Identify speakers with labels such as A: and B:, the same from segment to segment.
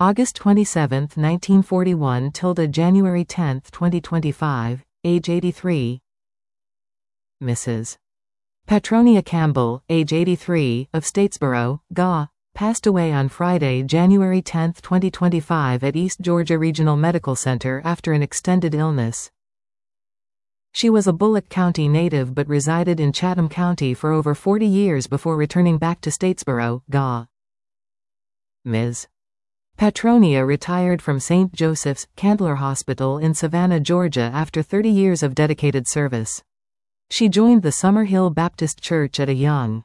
A: August 27, 1941 / January 10, 2025, age 83. Mrs. Petronia Campbell, age 83, of Statesboro, GA, passed away on Friday, January 10, 2025 at East Georgia Regional Medical Center after an extended illness. She was a Bullock County native but resided in Chatham County for over 40 years before returning back to Statesboro, GA. Ms. Petronia retired from St. Joseph's, Candler Hospital in Savannah, Georgia after 30 years of dedicated service. She joined the Summerhill Baptist Church at a young.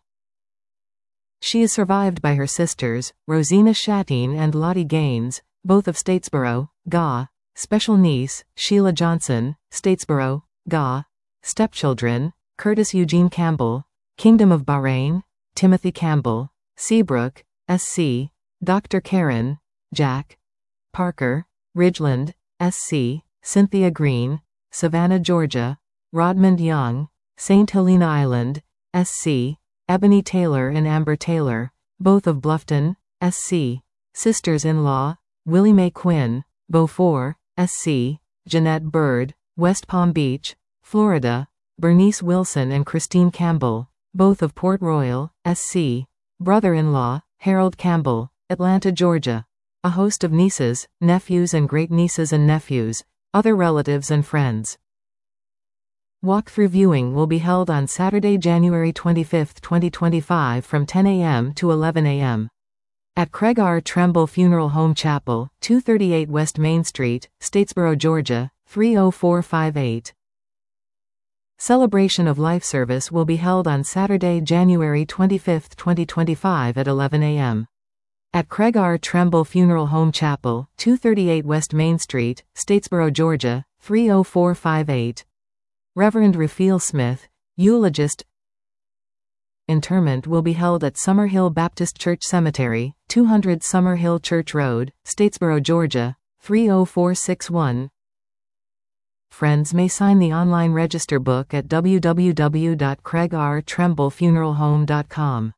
A: She is survived by her sisters, Rosina Shatine and Lottie Gaines, both of Statesboro, GA, special niece, Sheila Johnson, Statesboro, GA, stepchildren, Curtis Eugene Campbell, Kingdom of Bahrain, Timothy Campbell, Seabrook, SC, Dr. Karen, Jack, Parker, Ridgeland, SC, Cynthia Green, Savannah, Georgia, Rodmond Young, St. Helena Island, SC, Ebony Taylor and Amber Taylor, both of Bluffton, SC, sisters-in-law, Willie Mae Quinn, Beaufort, SC, Jeanette Bird, West Palm Beach, Florida, Bernice Wilson and Christine Campbell, both of Port Royal, SC, brother-in-law, Harold Campbell, Atlanta, Georgia, a host of nieces, nephews and great-nieces and nephews, other relatives and friends. Walk-through viewing will be held on Saturday, January 25, 2025 from 10 a.m. to 11 a.m. at Craig R. Tremble Funeral Home Chapel, 238 West Main Street, Statesboro, Georgia, 30458. Celebration of Life service will be held on Saturday, January 25, 2025 at 11 a.m. at Craig R. Tremble Funeral Home Chapel, 238 West Main Street, Statesboro, Georgia, 30458. Reverend Raphael Smith, eulogist. Interment will be held at Summerhill Baptist Church Cemetery, 200 Summerhill Church Road, Statesboro, Georgia, 30461. Friends may sign the online register book at www.craigrtremblefuneralhome.com.